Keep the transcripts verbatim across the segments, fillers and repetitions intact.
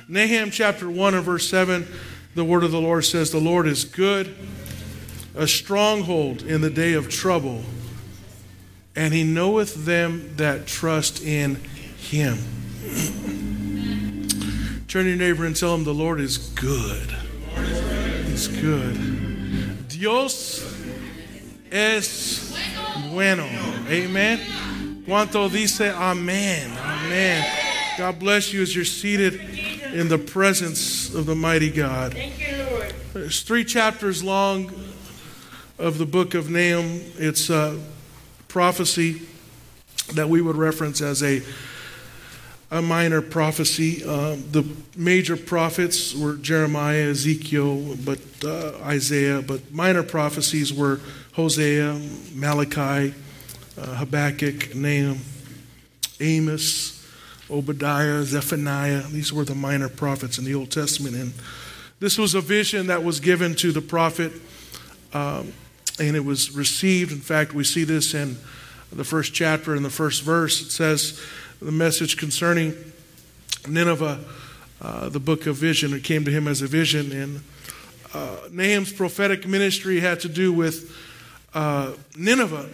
Nahum chapter one and verse seven, the word of the Lord says, the Lord is good, a stronghold in the day of trouble, and he knoweth them that trust in him. Turn to your neighbor and tell him the Lord is good. He's good. Dios es bueno. Amen. Cuanto dice amen. Amen. God bless you as you're seated in the presence of the mighty God. Thank you, Lord. It's three chapters long of the book of Nahum. It's a prophecy that we would reference as a a minor prophecy. Uh, the major prophets were Jeremiah, Ezekiel, but uh, Isaiah. But minor prophecies were Hosea, Malachi, uh, Habakkuk, Nahum, Amos, Obadiah, Zephaniah. These were the minor prophets in the Old Testament. And this was a vision that was given to the prophet, um, and it was received. In fact, we see this in the first chapter, in the first verse. It says, the message concerning Nineveh, uh, the book of vision. It came to him as a vision. And uh, Nahum's prophetic ministry had to do with uh, Nineveh,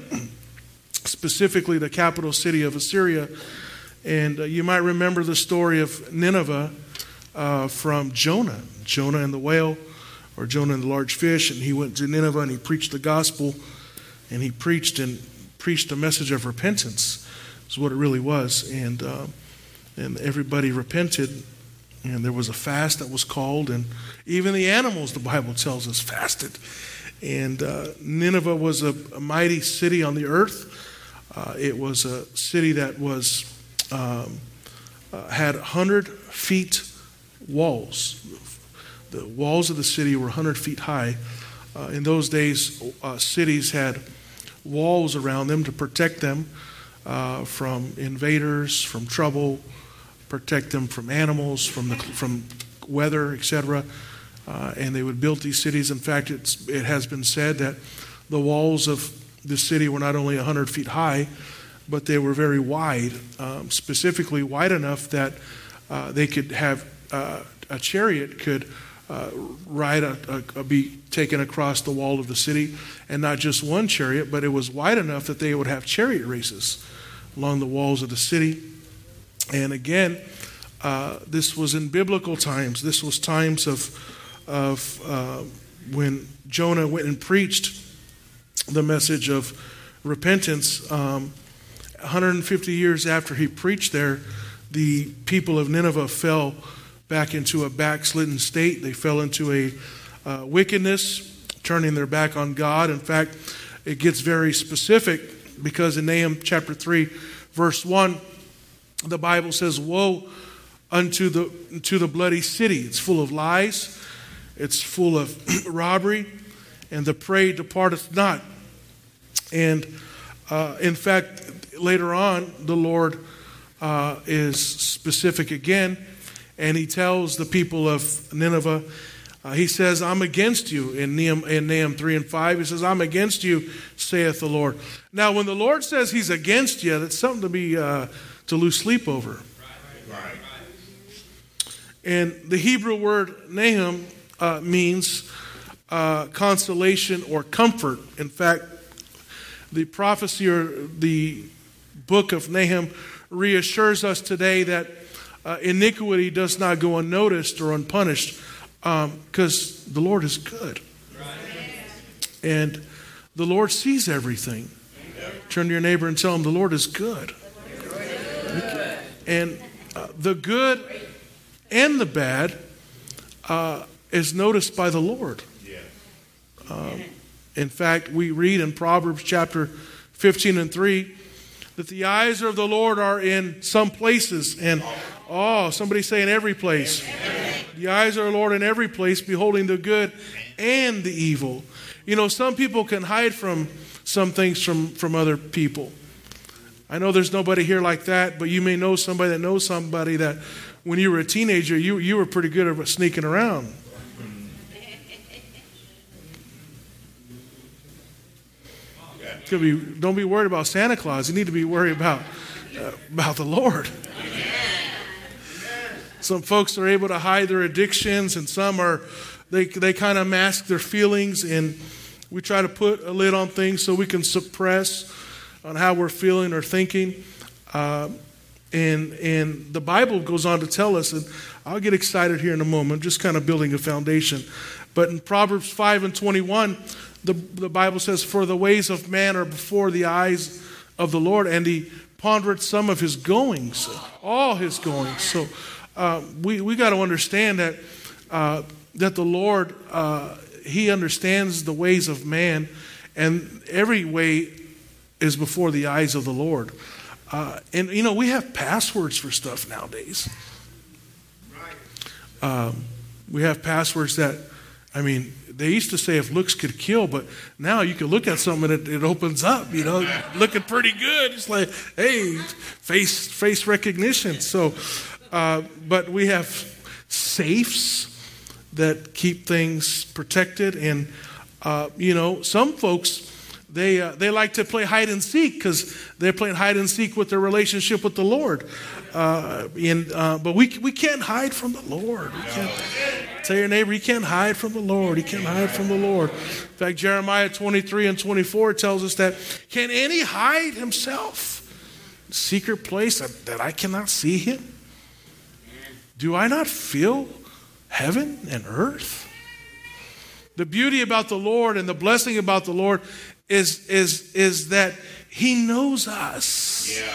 specifically the capital city of Assyria. And uh, you might remember the story of Nineveh uh, from Jonah. Jonah and the whale, or Jonah and the large fish. And he went to Nineveh and he preached the gospel. And he preached and preached a message of repentance. Is what it really was. And uh, and everybody repented, and there was a fast that was called, and even the animals, the Bible tells us, fasted. And uh, Nineveh was a, a mighty city on the earth. Uh, it was a city that was um, uh, had one hundred feet walls. The walls of the city were one hundred feet high. Uh, in those days, uh, cities had walls around them to protect them Uh, from invaders, from trouble, protect them from animals, from the from weather, et cetera. Uh, and they would build these cities. In fact, it's, it has been said that the walls of the city were not only one hundred feet high, but they were very wide, um, specifically wide enough that uh, they could have uh, a chariot could uh, ride a, a, a be taken across the wall of the city, and not just one chariot, but it was wide enough that they would have chariot races along the walls of the city. And again, uh, this was in biblical times. This was times of of uh, when Jonah went and preached the message of repentance. Um, one hundred fifty years after he preached there, the people of Nineveh fell back into a backslidden state. They fell into a uh, wickedness, turning their back on God. In fact, it gets very specific, because in Nahum chapter three, verse one, the Bible says, woe unto the, to the bloody city. It's full of lies. It's full of robbery. And the prey departeth not. And uh, in fact, later on, the Lord uh, is specific again. And he tells the people of Nineveh, Uh, he says, I'm against you in Nahum, in Nahum three and five. He says, I'm against you, saith the Lord. Now, when the Lord says he's against you, that's something to be uh, to lose sleep over. Right. And the Hebrew word Nahum uh, means uh, consolation or comfort. In fact, the prophecy or the book of Nahum reassures us today that uh, iniquity does not go unnoticed or unpunished, because um, the Lord is good. Right. And the Lord sees everything. Turn to your neighbor and tell him the Lord is good. good. And uh, the good and the bad uh, is noticed by the Lord. Um, in fact, we read in Proverbs chapter fifteen and three that the eyes of the Lord are in some places, and oh, somebody say in every place. The eyes of the Lord in every place, beholding the good and the evil. You know, some people can hide from some things from, from other people. I know there's nobody here like that, but you may know somebody that knows somebody that when you were a teenager, you, you were pretty good at sneaking around. Could be, don't be worried about Santa Claus. You need to be worried about, uh, about the Lord. some folks are able to hide their addictions, and some are, they, they kind of mask their feelings, and we try to put a lid on things so we can suppress on how we're feeling or thinking. Uh, and and the Bible goes on to tell us, and I'll get excited here in a moment, just kind of building a foundation. But in Proverbs five and twenty-one, the, the Bible says, "For the ways of man are before the eyes of the Lord, and he pondereth some of his goings," all his goings. So uh, we, we got to understand that, uh, that the Lord, uh, he understands the ways of man, and every way is before the eyes of the Lord. Uh, and, you know, we have passwords for stuff nowadays. Um, we have passwords that, I mean, they used to say if looks could kill, but now you can look at something and it, it opens up, you know, looking pretty good. It's like, hey, face face recognition. So, uh, but we have safes that keep things protected. And, uh, you know, some folks, They uh, they like to play hide and seek because they're playing hide and seek with their relationship with the Lord. Uh, and uh, but we we can't hide from the Lord. We can't, tell your neighbor, you can't hide from the Lord. You can't hide from the Lord. In fact, Jeremiah twenty-three and twenty-four tells us that, "Can any hide himself in a secret place that, that I cannot see him? Do I not feel heaven and earth?" The beauty about the Lord and the blessing about the Lord is is is that he knows us. Yeah.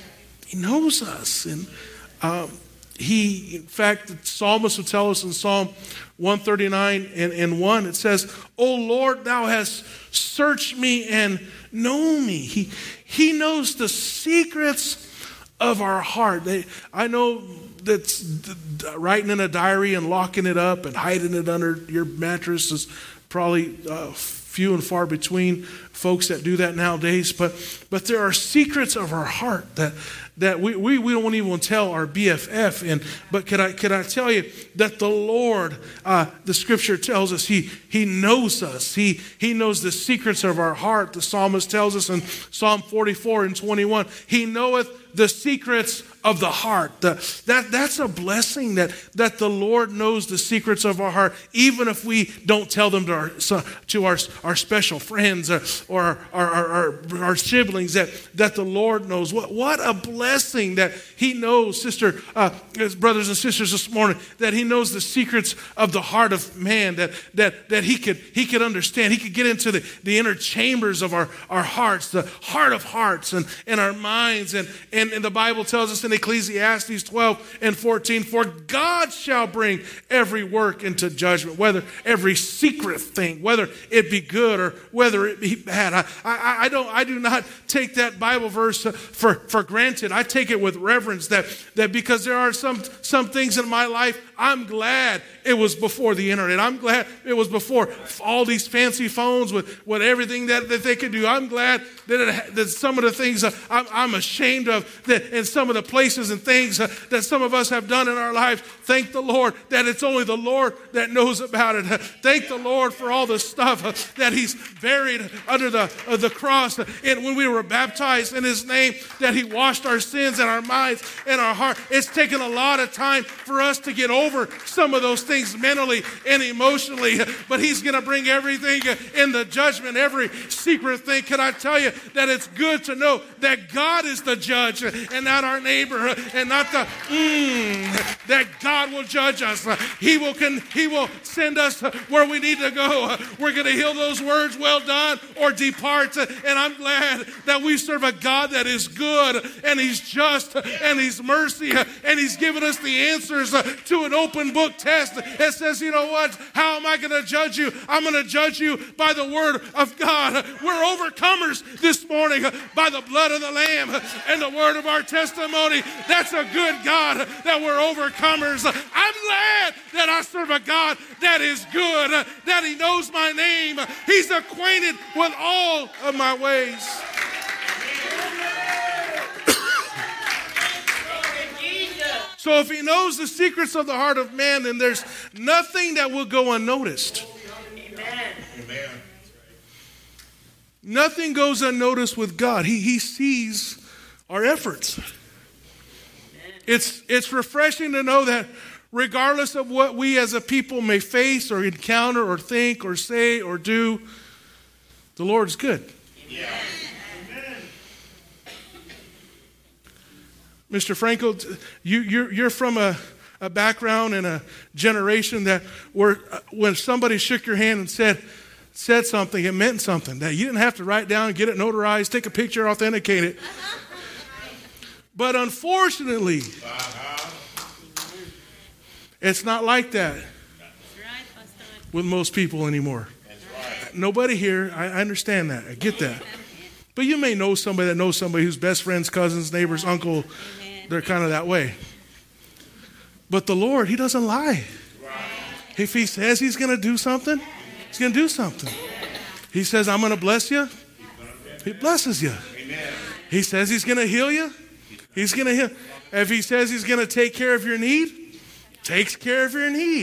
He knows us. And um, he, in fact, the psalmist will tell us in Psalm one thirty-nine and, and one, it says, "O Lord, thou hast searched me and known me." He, he knows the secrets of our heart. They, I know that's writing in a diary and locking it up and hiding it under your mattress is probably uh, few and far between folks that do that nowadays. But but there are secrets of our heart that that we, we, we don't even tell our B F F. And but can I can I tell you that the Lord, uh, the Scripture tells us He He knows us. He He knows the secrets of our heart. The psalmist tells us in Psalm forty-four and twenty-one, He knoweth the secrets of the heart. The, that that's a blessing that that the Lord knows the secrets of our heart, even if we don't tell them to our to our, our special friends or, or our, our, our, our siblings. That that the Lord knows. What what a blessing that He knows, sister, uh, brothers and sisters, this morning, that He knows the secrets of the heart of man. That that that He could He could understand. He could get into the, the inner chambers of our, our hearts, the heart of hearts, and, and our minds. And, and and the Bible tells us in Ecclesiastes twelve and fourteen, "For God shall bring every work into judgment," whether every secret thing, whether it be good or whether it be bad. I, I, I don't I do not take that Bible verse for, for granted. I take it with reverence that, that because there are some, some things in my life, I'm glad it was before the internet. I'm glad it was before all these fancy phones with, with everything that, that they could do. I'm glad that, it, that some of the things I'm, I'm ashamed of, that in some of the places and things that some of us have done in our lives, thank the Lord that it's only the Lord that knows about it. Thank the Lord for all the stuff that He's buried under the, uh, the cross. And when we were baptized in His name, that He washed our sins and our minds and our heart. It's taken a lot of time for us to get over some of those things mentally and emotionally, but He's going to bring everything in the judgment, every secret thing. Can I tell you that it's good to know that God is the judge and not our neighbor, and not the mm, that God will judge us. He will can He will send us where we need to go. We're going to hear those words, "Well done," or "Depart." And I'm glad that we serve a God that is good, and He's just, and He's mercy, and He's given us the answers to an open book test. It says, you know what? How am I going to judge you? I'm going to judge you by the word of God. We're overcomers this morning by the blood of the Lamb and the word of our testimony. That's a good God, that we're overcomers. I'm glad that I serve a God that is good, that He knows my name. He's acquainted with all of my ways. So if He knows the secrets of the heart of man, then there's nothing that will go unnoticed. Amen. Amen. Nothing goes unnoticed with God. He, he sees our efforts. It's, it's refreshing to know that regardless of what we as a people may face or encounter or think or say or do, the Lord is good. Yeah. Mister Franco, you, you're, you're from a, a background and a generation that where uh, when somebody shook your hand and said said something, it meant something. That you didn't have to write down, get it notarized, take a picture, authenticate it. But unfortunately, it's not like that with most people anymore. Nobody here, I, I understand that. I get that. But you may know somebody that knows somebody who's best friends, cousins, neighbors, uncle. They're kind of that way. But the Lord, he doesn't lie. If he says he's going to do something, he's going to do something. He says, I'm going to bless you. He blesses you. He says he's going to heal you. He's going to heal. If he says he's going to take care of your need, takes care of your need.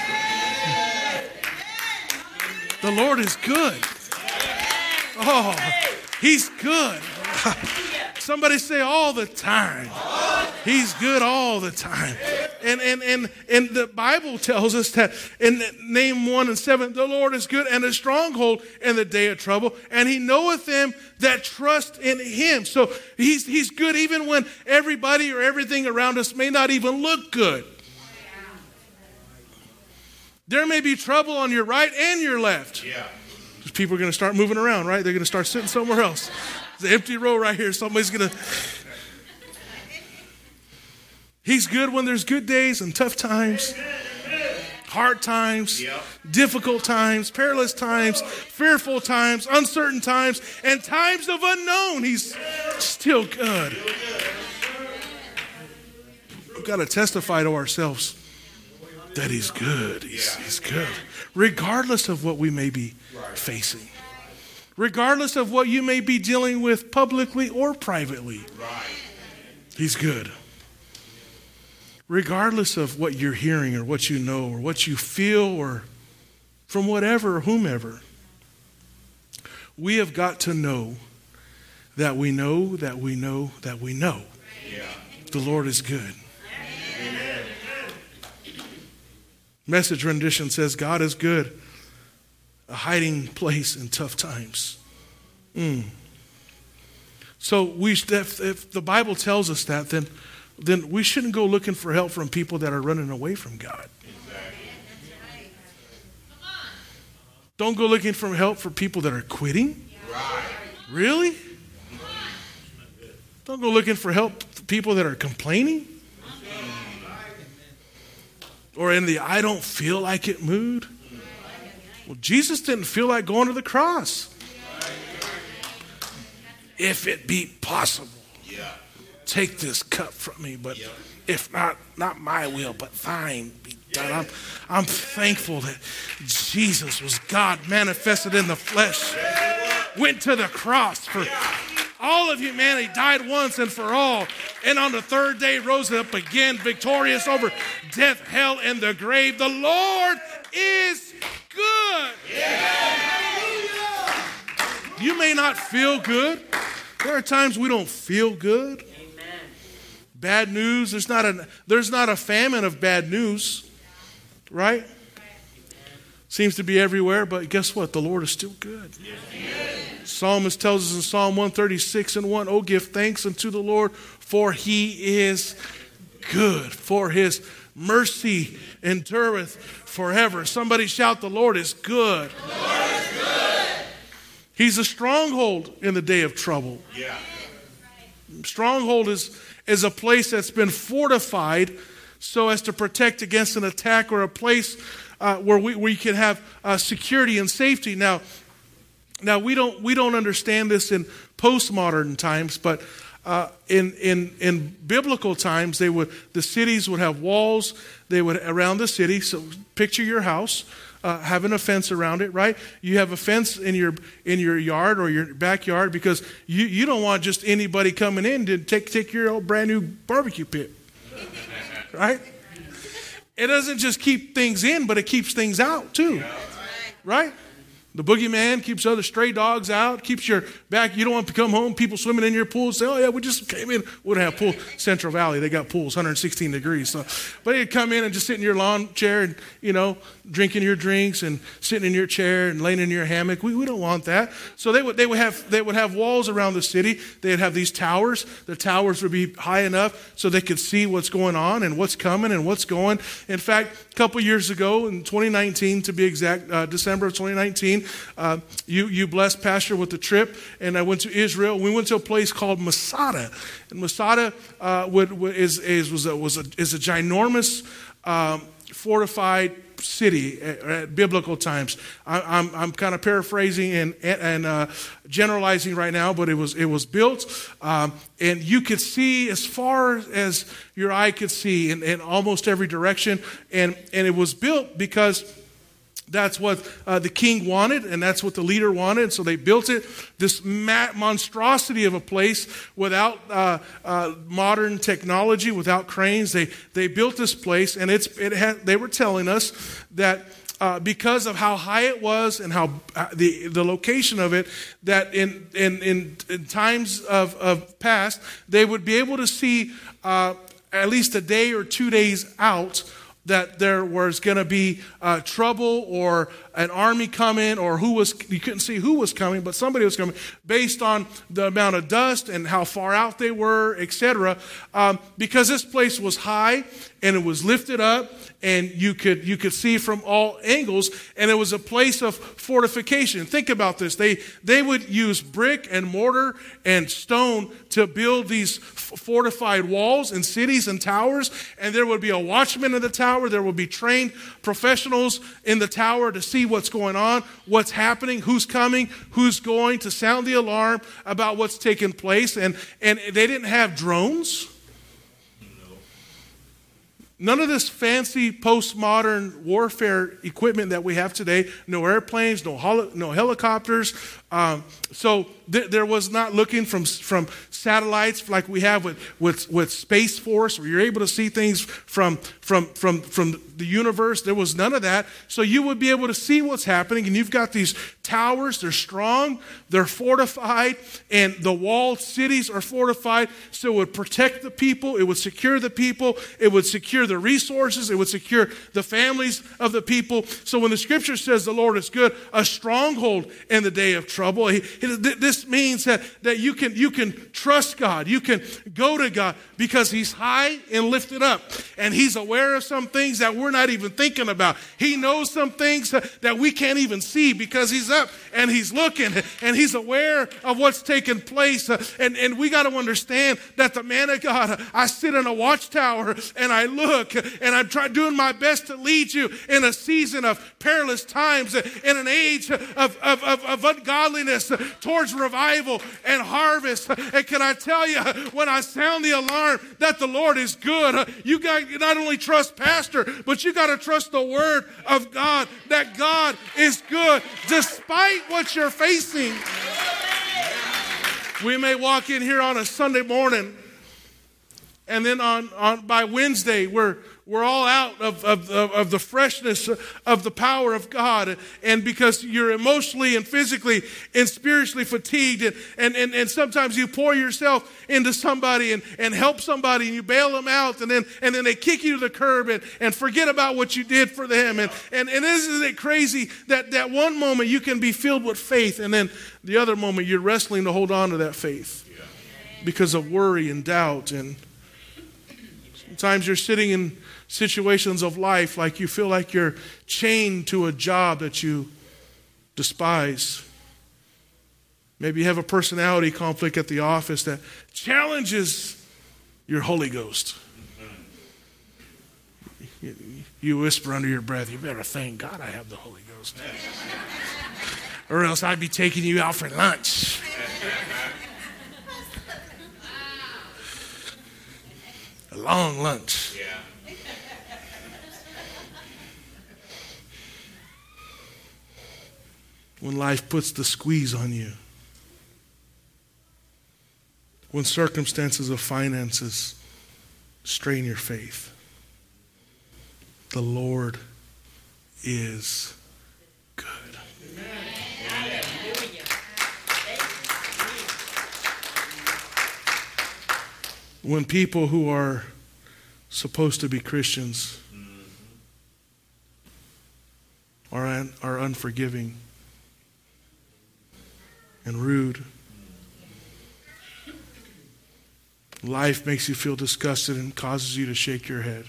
The Lord is good. Oh, he's good. Somebody say all the time. He's good all the time. And and and and the Bible tells us that in Nahum one and seven, the Lord is good and a stronghold in the day of trouble, and he knoweth them that trust in him. So he's he's good even when everybody or everything around us may not even look good. There may be trouble on your right and your left. Yeah. People are going to start moving around, right? They're going to start sitting somewhere else. There's an empty row right here. Somebody's going to... He's good when there's good days and tough times, hard times, yep. difficult times, perilous times, fearful times, uncertain times, and times of unknown. He's still good. We've got to testify to ourselves that he's good. He's, he's good. Regardless of what we may be facing. Regardless of what you may be dealing with publicly or privately. He's good. Regardless of what you're hearing or what you know or what you feel or from whatever or whomever, we have got to know that we know that we know that we know yeah. the Lord is good. Amen. Message rendition says, God is good, a hiding place in tough times. Mm. So we, if, if the Bible tells us that, then then we shouldn't go looking for help from people that are running away from God. Exactly. Don't go looking for help for people that are quitting. Right. Really? Don't go looking for help for people that are complaining. Or in the I don't feel like it mood. Well, Jesus didn't feel like going to the cross. If it be possible. Yeah. Take this cup from me, but yep. if not, not my will, but thine be done. I'm, I'm thankful that Jesus was God manifested in the flesh, went to the cross for all of humanity, died once and for all, and on the third day rose up again, victorious over death, hell, and the grave. The Lord is good. You may not feel good. There are times we don't feel good. Bad news, there's not a there's not a famine of bad news, right? Seems to be everywhere, but guess what? The Lord is still good. Yes. Psalmist tells us in Psalm one thirty-six and one, oh, give thanks unto the Lord, for he is good, for his mercy endureth forever. Somebody shout, the Lord is good. The Lord is good. He's a stronghold in the day of trouble. Yeah. Stronghold is is a place that's been fortified so as to protect against an attack, or a place uh, where we, we can have uh, security and safety. Now, now we don't we don't understand this in postmodern times, but uh, in in in biblical times, they would the cities would have walls. They would around the city. So picture your house. Uh, having a fence around it, right? You have a fence in your in your yard or your backyard because you, you don't want just anybody coming in to take take your old brand new barbecue pit, right? It doesn't just keep things in, but it keeps things out too, right? The boogeyman keeps other stray dogs out, keeps your back. You don't want to come home, people swimming in your pool say, oh, yeah, we just came in. We don't have pool. Central Valley, they got pools, one hundred sixteen degrees. So, but you'd come in and just sit in your lawn chair and, you know, drinking your drinks and sitting in your chair and laying in your hammock. We, we don't want that. So they would, they would have they would have walls around the city. They'd have these towers. The towers would be high enough so they could see what's going on and what's coming and what's going. In fact, a couple years ago, in twenty nineteen to be exact, uh, December of twenty nineteen, uh, you, you blessed Pastor with a trip, and I went to Israel. We went to a place called Masada. And Masada uh, would, would, is, is, was a, was a, is a ginormous um, fortified city at, at biblical times. I, I'm, I'm kind of paraphrasing and, and uh, generalizing right now, but it was it was built, um, and you could see as far as your eye could see in, in almost every direction, and, and it was built because that's what uh, the king wanted, and that's what the leader wanted. So they built it, this ma- monstrosity of a place without uh, uh, modern technology, without cranes. They they built this place, and it's it had. They were telling us that uh, because of how high it was and how uh, the the location of it, that in in in, in times of, of past, they would be able to see uh, at least a day or two days out that there was going to be uh, trouble or an army coming, or who was, you couldn't see who was coming, but somebody was coming based on the amount of dust and how far out they were, et cetera. Um, because this place was high and it was lifted up, and you could you could see from all angles, and it was a place of fortification. Think about this. They they would use brick and mortar and stone to build these fortified walls and cities and towers, and there would be a watchman in the tower. There would be trained professionals in the tower to see what's going on, what's happening, who's coming, who's going, to sound the alarm about what's taking place. And, and they didn't have drones. None of this fancy postmodern warfare equipment that we have today. No airplanes, no hol- no helicopters. Um, so th- there was not looking from from satellites like we have with, with, with Space Force, where you're able to see things from from from from the universe. There was none of that. So you would be able to see what's happening, and you've got these towers. They're strong, they're fortified, and the walled cities are fortified. So it would protect the people. It would secure the people. It would secure the resources. It would secure the families of the people. So when the scripture says the Lord is good, a stronghold in the day of trouble, he, this means that, that you can you can trust God. You can go to God because He's high and lifted up, and He's aware of some things that we're not even thinking about. He knows some things that we can't even see because He's up and He's looking, and He's aware of what's taking place. And, and we got to understand that the man of God, I sit in a watchtower and I look, and I'm trying doing my best to lead you in a season of perilous times, in an age of, of, of, of ungodliness towards revival and harvest. And can I tell you, when I sound the alarm that the Lord is good, you got to not only trust Pastor, but you got to trust the Word of God, that God is good despite what you're facing. We may walk in here on a Sunday morning, and then on, on by Wednesday, we're we're all out of, of, of the freshness of the power of God. And because you're emotionally and physically and spiritually fatigued, and, and, and, and sometimes you pour yourself into somebody and, and help somebody, and you bail them out, and then and then they kick you to the curb and, and forget about what you did for them. And, and, and isn't it crazy that, that one moment you can be filled with faith, and then the other moment you're wrestling to hold on to that faith because of worry and doubt. And sometimes you're sitting in situations of life like you feel like you're chained to a job that you despise. Maybe you have a personality conflict at the office that challenges your Holy Ghost. You whisper under your breath, you better thank God I have the Holy Ghost. Or else I'd be taking you out for lunch. A long lunch. Yeah. When life puts the squeeze on you. When circumstances of finances strain your faith. The Lord is good. Amen. when people who are supposed to be Christians are, un- are unforgiving and rude. Life makes you feel disgusted and causes you to shake your head.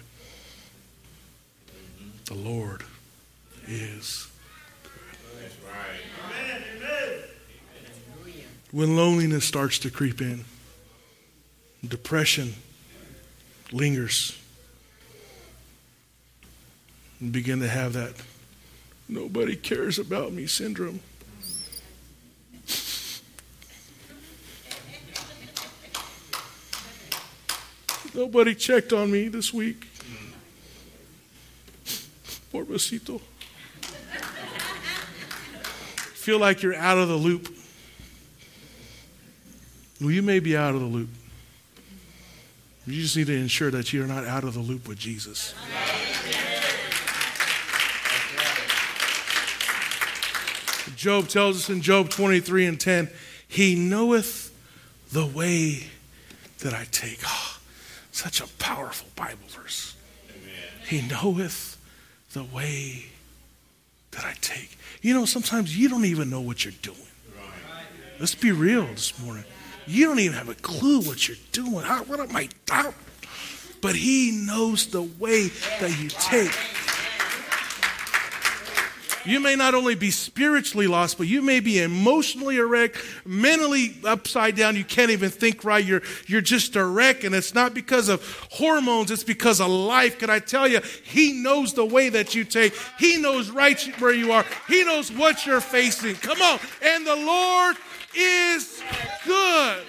The Lord is good. When loneliness starts to creep in, depression lingers, and begin to have that nobody cares about me syndrome. Nobody checked on me this week. Pobrecito. Feel like you're out of the loop. Well, you may be out of the loop. You just need to ensure that you're not out of the loop with Jesus. Job tells us in Job twenty-three and ten, He knoweth the way that I take. Oh, such a powerful Bible verse. Amen. He knoweth the way that I take. You know, sometimes you don't even know what you're doing. Right. Let's be real this morning. You don't even have a clue what you're doing. How, what am I doing? But He knows the way that you take. You may not only be spiritually lost, but you may be emotionally a wreck, mentally upside down. You can't even think right. You're, you're just a wreck, and it's not because of hormones. It's because of life. Can I tell you, He knows the way that you take. He knows right where you are. He knows what you're facing. Come on. And the Lord is good.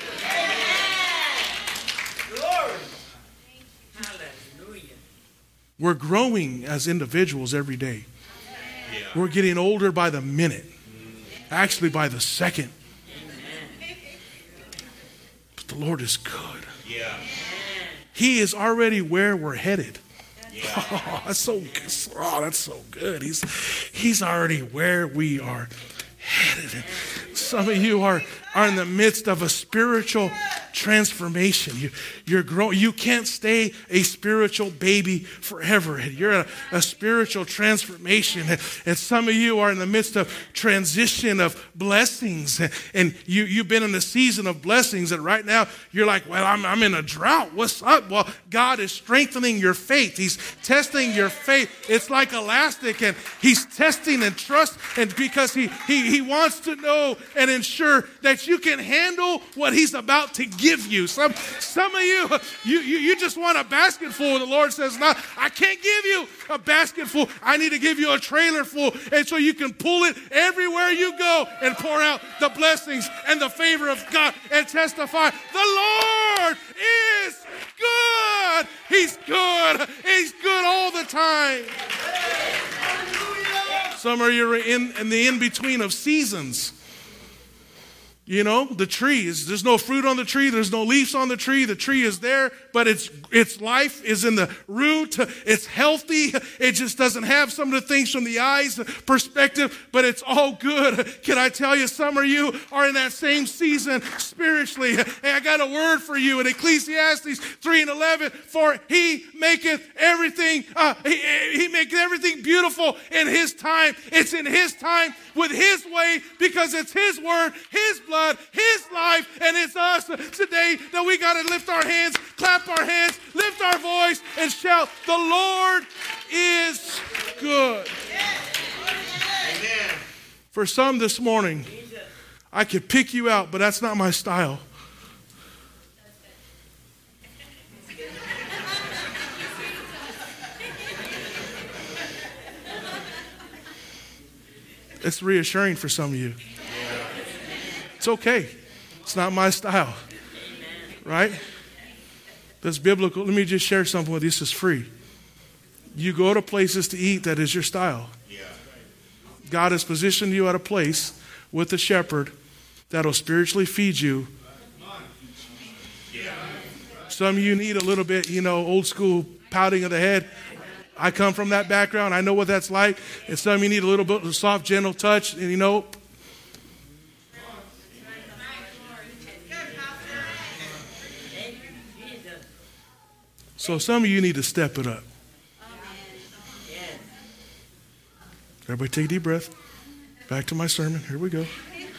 Glory. Hallelujah. We're growing as individuals every day. We're getting older by the minute. Actually, by the second. But the Lord is good. Yeah. He is already where we're headed. Yeah. Oh, that's so good. Oh, that's so good. He's, he's already where we are headed. Some of you are, are in the midst of a spiritual transformation. You, you're growing. You can't stay a spiritual baby forever. You're in a, a spiritual transformation. And, and some of you are in the midst of transition of blessings. And, and you, you've been in a season of blessings. And right now you're like, well, I'm, I'm in a drought. What's up? Well, God is strengthening your faith. He's testing your faith. It's like elastic, and He's testing and trust. And because he, he, he wants to know and ensure that you can handle what He's about to give you. Some, some of you, you, you, you just want a basket full. The Lord says, no, I can't give you a basket full. I need to give you a trailer full. And so you can pull it everywhere you go and pour out the blessings and the favor of God and testify. The Lord is good. He's good. He's good all the time. Some of you are in, in the in-between of seasons. You know, the trees, there's no fruit on the tree. There's no leaves on the tree. The tree is there, but its its life is in the root. It's healthy. It just doesn't have some of the things from the eyes perspective, but it's all good. Can I tell you, some of you are in that same season spiritually. Hey, I got a word for you in Ecclesiastes three and eleven. For He maketh everything, uh, he, he maketh everything beautiful in His time. It's in His time with His way, because it's His word, His blood, His life, and it's us today that we got to lift our hands, clap our hands, lift our voice, and shout, the Lord is good. Amen. For some this morning, I could pick you out, but that's not my style. It's reassuring for some of you. It's okay. It's not my style. Right? That's biblical. Let me just share something with you. This is free. You go to places to eat that is your style. God has positioned you at a place with a shepherd that'll spiritually feed you. Some of you need a little bit, you know, old school pouting of the head. I come from that background. I know what that's like. And some of you need a little bit of soft, gentle touch. And you know, So some of you need to step it up. Everybody take a deep breath. Back to my sermon. Here we go.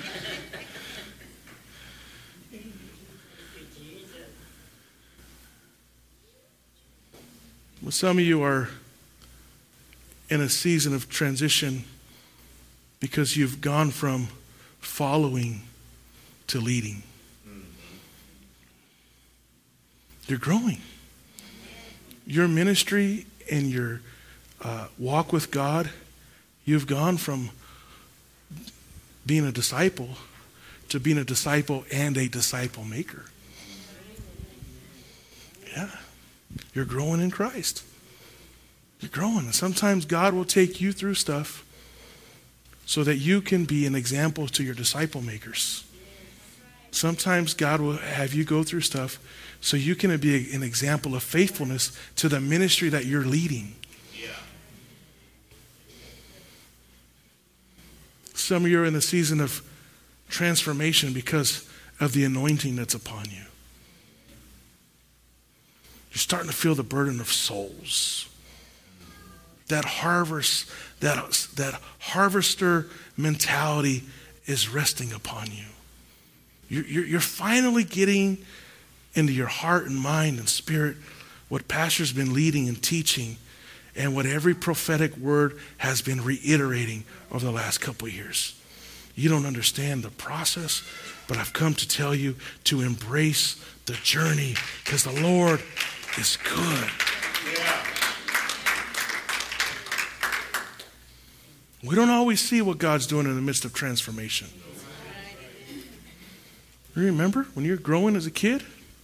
Well, some of you are in a season of transition because you've gone from following to leading. You're growing. Your ministry and your uh, walk with God, you've gone from being a disciple to being a disciple and a disciple maker. Yeah. You're growing in Christ. You're growing. And sometimes God will take you through stuff so that you can be an example to your disciple makers. Sometimes God will have you go through stuff so you can be an example of faithfulness to the ministry that you're leading. Yeah. Some of you are in a season of transformation because of the anointing that's upon you. You're starting to feel the burden of souls. That harvest, that, that harvester mentality is resting upon you. You're, you're, you're finally getting into your heart and mind and spirit what Pastor's been leading and teaching and what every prophetic word has been reiterating over the last couple of years. You don't understand the process, but I've come to tell you to embrace the journey because the Lord is good. Yeah. We don't always see what God's doing in the midst of transformation. You remember when you're growing as a kid?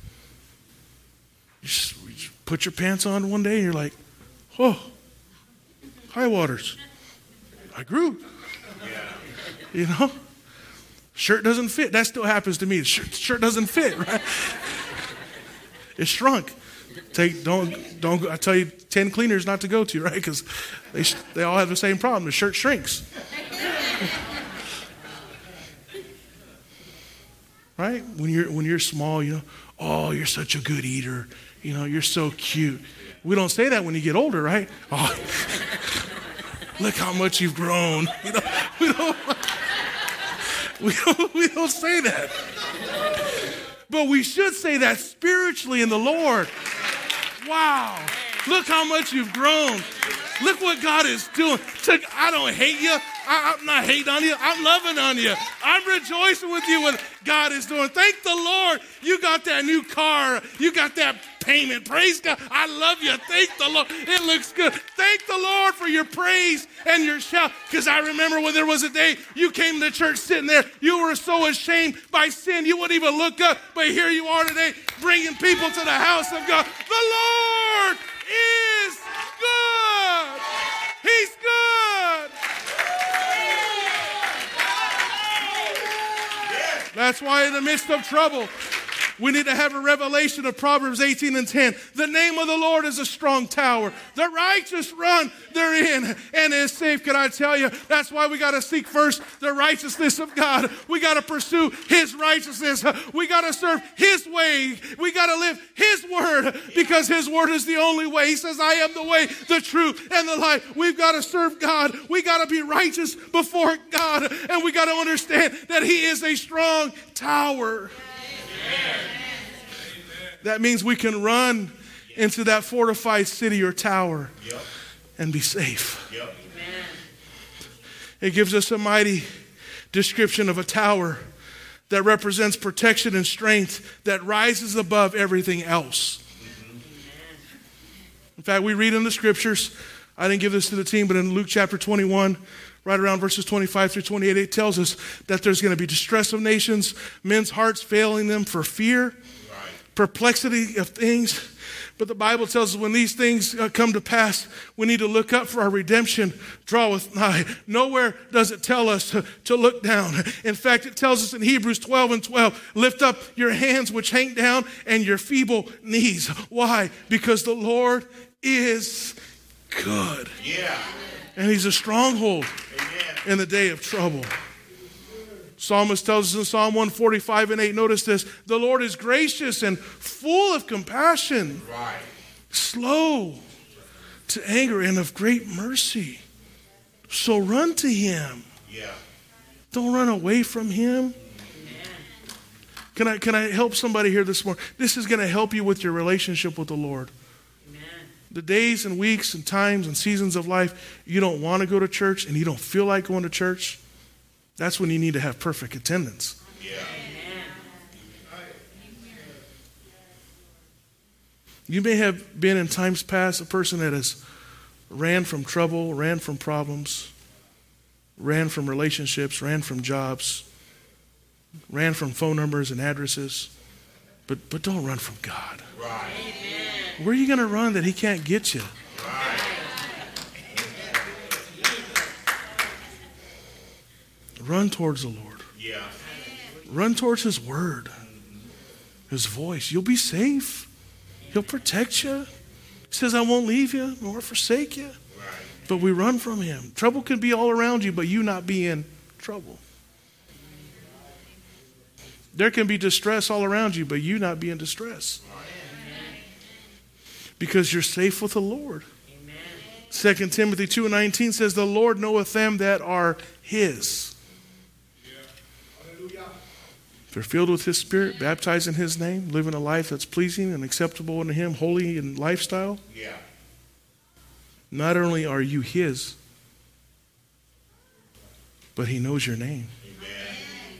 You just, you just put your pants on one day and you're like, oh, high waters. I grew. Yeah. You know? Shirt doesn't fit. That still happens to me. Shirt, shirt doesn't fit, right? It shrunk. Take don't don't. I tell you, ten cleaners not to go to, right? Because they they all have the same problem. The shirt shrinks. Right? When you're when you're small, you know, oh, you're such a good eater. You know, you're so cute. We don't say that when you get older, right? Oh, look how much you've grown. You know, we don't. We don't, we don't say that. But we should say that spiritually in the Lord. Wow. Look how much you've grown. Look what God is doing. I don't hate you. I, I'm not hating on you. I'm loving on you. I'm rejoicing with you what God is doing. Thank the Lord. You got that new car. You got that payment. Praise God. I love you. Thank the Lord. It looks good. Thank the Lord for your praise and your shout. Because I remember when there was a day you came to church sitting there. You were so ashamed by sin. You wouldn't even look up. But here you are today bringing people to the house of God. The Lord is good. He's good. That's why in the midst of trouble, we need to have a revelation of Proverbs eighteen and ten. The name of the Lord is a strong tower. The righteous run therein and is safe. Can I tell you? That's why we got to seek first the righteousness of God. We got to pursue His righteousness. We got to serve His way. We got to live His word because His word is the only way. He says, I am the way, the truth, and the life. We've got to serve God. We got to be righteous before God. And we got to understand that He is a strong tower. That means we can run into that fortified city or tower yep. and be safe. Yep. It gives us a mighty description of a tower that represents protection and strength that rises above everything else. Mm-hmm. In fact, we read in the scriptures, I didn't give this to the team, but in Luke chapter twenty-one, right around verses twenty-five through twenty-eight, it tells us that there's going to be distress of nations, men's hearts failing them for fear, right. perplexity of things. But the Bible tells us when these things uh, come to pass, we need to look up for our redemption draweth nigh. Nowhere does it tell us to, to look down. In fact, it tells us in Hebrews twelve and twelve, lift up your hands which hang down and your feeble knees. Why? Because the Lord is good. Yeah. And He's a stronghold Amen. In the day of trouble. Psalmist tells us in Psalm one forty-five and eight, notice this, the Lord is gracious and full of compassion. Right. slow to anger, and of great mercy. So run to him. Yeah. Don't run away from him. Can I, can I help somebody here this morning? This is going to help you with your relationship with the Lord. Amen. The days and weeks and times and seasons of life you don't want to go to church and you don't feel like going to church, that's when you need to have perfect attendance. Yeah. You may have been in times past a person that has ran from trouble, ran from problems, ran from relationships, ran from jobs, ran from phone numbers and addresses. But but don't run from God. Right. Where are you going to run that he can't get you? Right. Run towards the Lord. Yeah. Run towards his word, his voice. You'll be safe. He'll protect you. He says, I won't leave you nor forsake you. Right. But we run from him. Trouble can be all around you, but you not be in trouble. There can be distress all around you, but you not be in distress. Because you're safe with the Lord. Amen. Second Timothy two nineteen says, the Lord knoweth them that are his. If they're filled with his spirit, baptized in his name, living a life that's pleasing and acceptable unto him, holy in lifestyle. Yeah. Not only are you his, but he knows your name. Amen.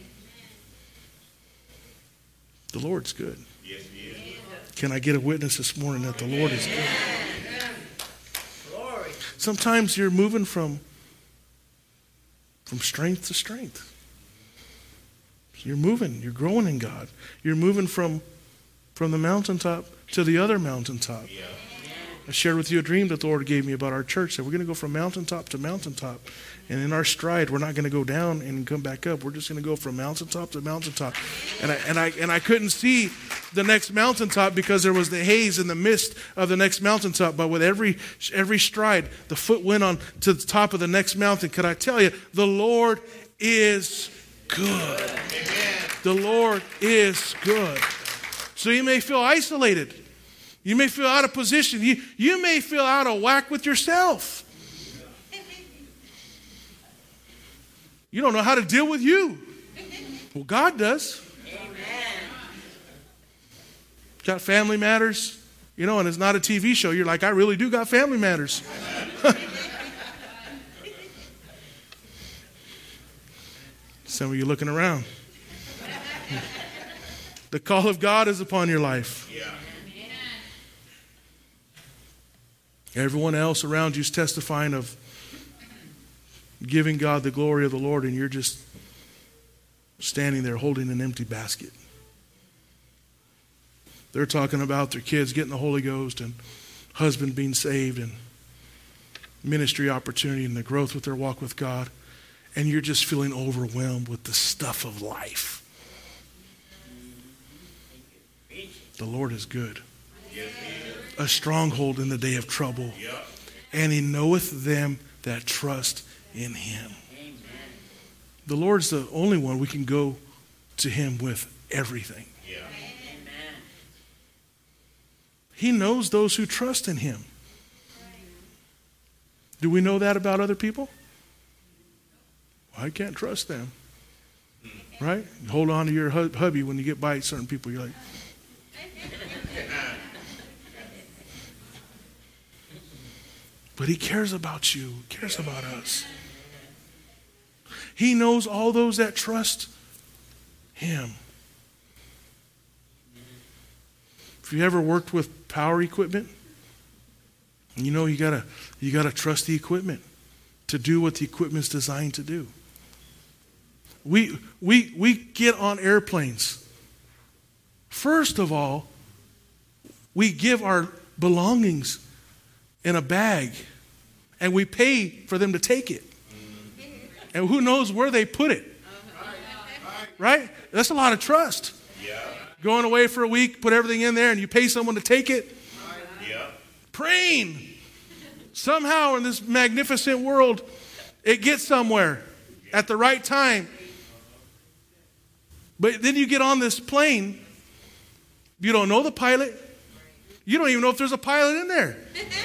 The Lord's good. Yes, he is. Can I get a witness this morning that the Lord is good? Glory. Sometimes you're moving from, from strength to strength. You're moving. You're growing in God. You're moving from, from the mountaintop to the other mountaintop. Yeah. I shared with you a dream that the Lord gave me about our church, that we're going to go from mountaintop to mountaintop. And in our stride, we're not going to go down and come back up. We're just going to go from mountaintop to mountaintop. And I, and I, and I couldn't see the next mountaintop because there was the haze and the mist of the next mountaintop. But with every, every stride, the foot went on to the top of the next mountain. Could I tell you, the Lord is good. Amen. The Lord is good. So you may feel isolated. You may feel out of position. You, you may feel out of whack with yourself. You don't know how to deal with you. Well, God does. Amen. Got family matters, you know, and it's not a T V show. You're like, I really do got family matters. Some of you looking around. The call of God is upon your life. Yeah. Everyone else around you is testifying of giving God the glory of the Lord, and you're just standing there holding an empty basket. They're talking about their kids getting the Holy Ghost and husband being saved and ministry opportunity and the growth with their walk with God. And you're just feeling overwhelmed with the stuff of life. The Lord is good. A stronghold in the day of trouble. And he knoweth them that trust in him. The Lord's the only one we can go to him with everything. He knows those who trust in him. Do we know that about other people? Well, I can't trust them. Right? You hold on to your hubby when you get by certain people. You're like, but he cares about you, cares about us. He knows all those that trust him. If you ever worked with power equipment, you know you gotta you gotta trust the equipment to do what the equipment's designed to do. We we we get on airplanes. First of all, we give our belongings in a bag, and we pay for them to take it. And who knows where they put it? Right? That's a lot of trust. Yeah. Going away for a week, put everything in there, and you pay someone to take it. Yeah. Praying. Somehow in this magnificent world, it gets somewhere at the right time. But then you get on this plane. You don't know the pilot. You don't even know if there's a pilot in there.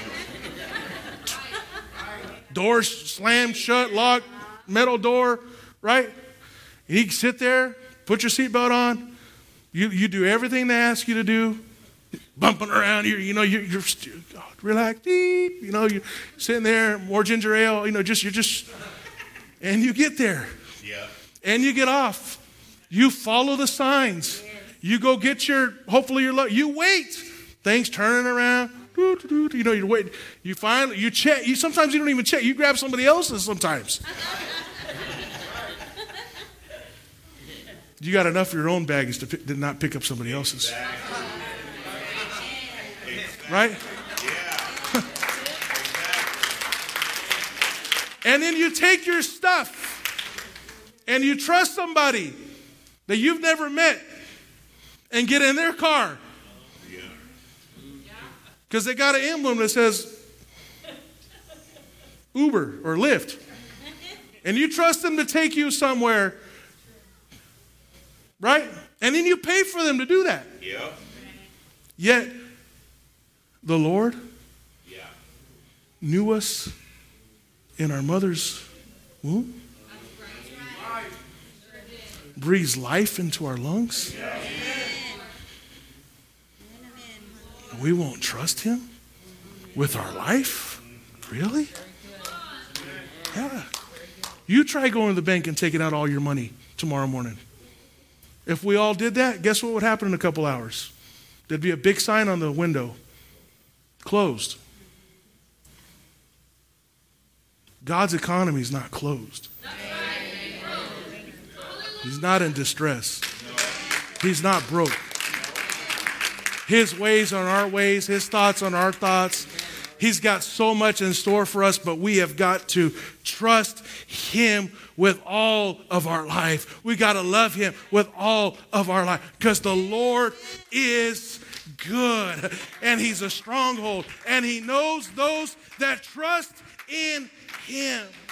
Doors slammed shut, locked, metal door, right? You can sit there, put your seatbelt on. You you do everything they ask you to do. Bumping around, you you know you're, you're oh, relax, deep. You know you're sitting there, more ginger ale. You know, just you're just, and you get there, Yeah. and you get off. You follow the signs. You go get your hopefully your luck. You wait. Things turning around. You know, you wait. You finally you check. You sometimes you don't even check. You grab somebody else's sometimes. You got enough of your own baggage to, pick, to not pick up somebody else's. Exactly. Right? Yeah. And then you take your stuff and you trust somebody that you've never met and get in their car. Yeah. Because they got an emblem that says Uber or Lyft. And you trust them to take you somewhere. Right? And then you pay for them to do that. Yeah. Yet, the Lord Yeah. knew us in our mother's womb. Breathes life into our lungs. And we won't trust him with our life? Really? Yeah. You try going to the bank and taking out all your money tomorrow morning. If we all did that, guess what would happen in a couple hours? There'd be a big sign on the window. Closed. God's economy is not closed. He's not in distress. He's not broke. His ways are our ways. His thoughts are our thoughts. He's got so much in store for us, but we have got to trust him with all of our life. We got to love him with all of our life because the Lord is good and he's a stronghold and he knows those that trust in him.